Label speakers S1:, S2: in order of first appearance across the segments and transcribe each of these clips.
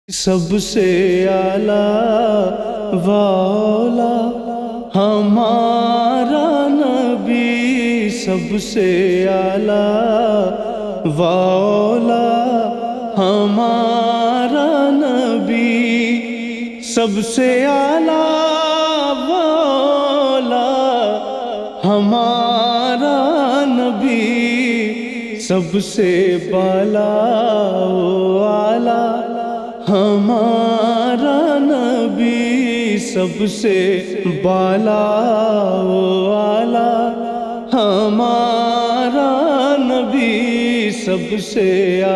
S1: سب سے اعلیٰ والا ہمارا نبی، سب سے اعلیٰ والا ہمارا نبی، سب سے اعلیٰ والا ہمارا نبی، سب سے بالا والا ہمارا نبی، سب سے بالا والا ہمارا نبی، سب سے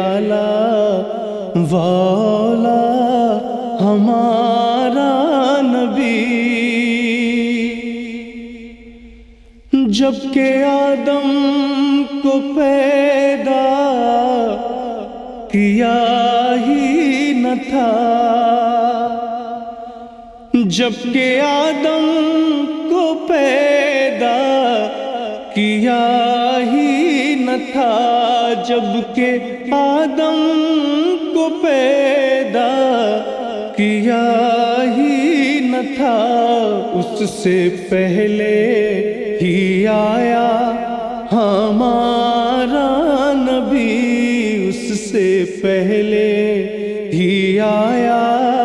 S1: اعلیٰ والا ہمارا نبی۔ جب کہ آدم کو پیدا کیا ہی نہ تھا، جب کہ آدم کو پیدا کیا ہی نہ تھا، جب کہ آدم کو پیدا کیا ہی نہ تھا، اس سے پہلے ہی آیا ہمارا نبی، اس سے پہلے ہی آیا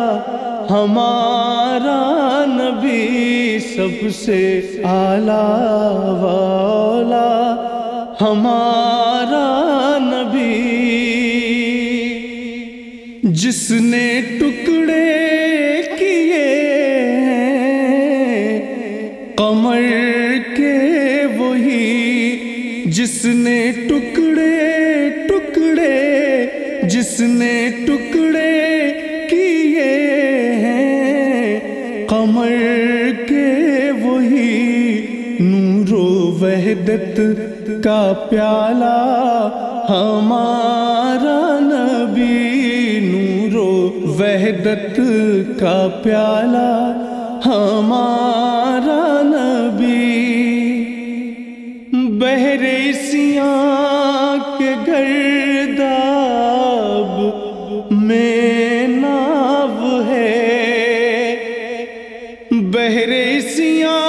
S1: ہمارا نبی، سب سے اعلیٰ والا ہمارا نبی، جس نے ٹکڑے کیے قمر کے وہی، جس نے ٹکڑے جس نے ٹکڑے کیے ہیں قمر کے وہی، نور و وحدت کا پیالہ ہمارا نبی، نور و وحدت کا پیالہ ہمارا نبی، بحر سیاہ کے گرداب میں ناو ہے، بحر سیاہ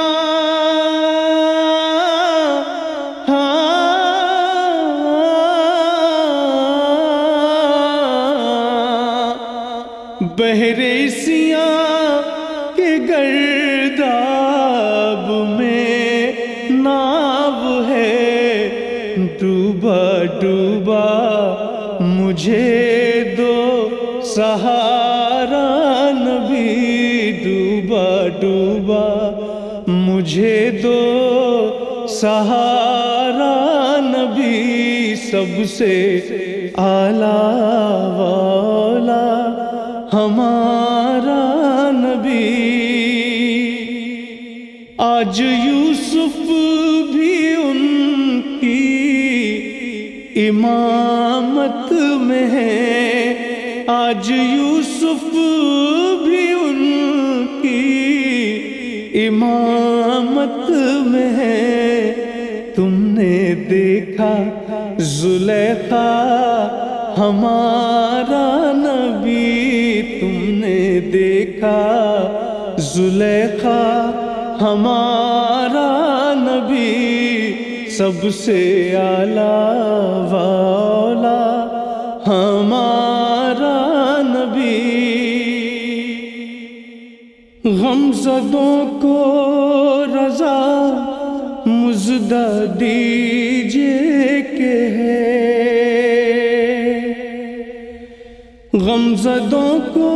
S1: بحر سیاہ کے گرداب میں ناو ہے، ڈوبا ڈوبا مجھے دو سہارا نبی، ڈوبا ڈوبا مجھے دو سہارا نبی، سب سے اعلیٰ والا ہمارا نبی۔ آج یوسف بھی ان کی امامت میں ہے، آج یوسف بھی ان کی امامت میں ہے، تم نے دیکھا زلیخا ہمارا نبی، تم نے دیکھا زلیخا ہمارا نبی، سب سے اعلیٰ والا ہمارا نبی، غمزدوں کو رضا مژدہ دیجیے کہ ہے، غمزدوں کو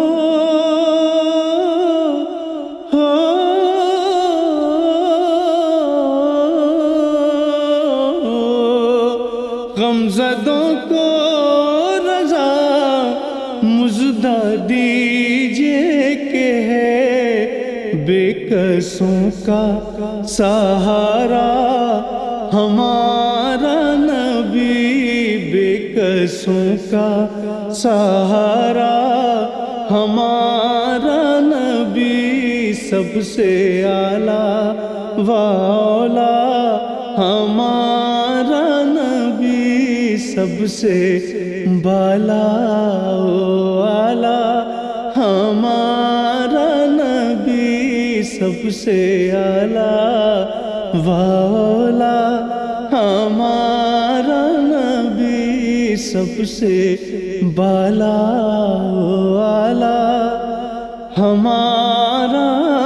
S1: غمزدوں کو رضا مژدہ دیجیے کہ ہے، بے کسوں کا سہارا ہمارا نبی، بے کسوں کا سہارا ہمارا نبی، سب سے اعلیٰ والا ہمارا نبی، سب سے بالا والا سب سے اعلیٰ والا، ہمارا نبی سب سے بالا والا، ہمارا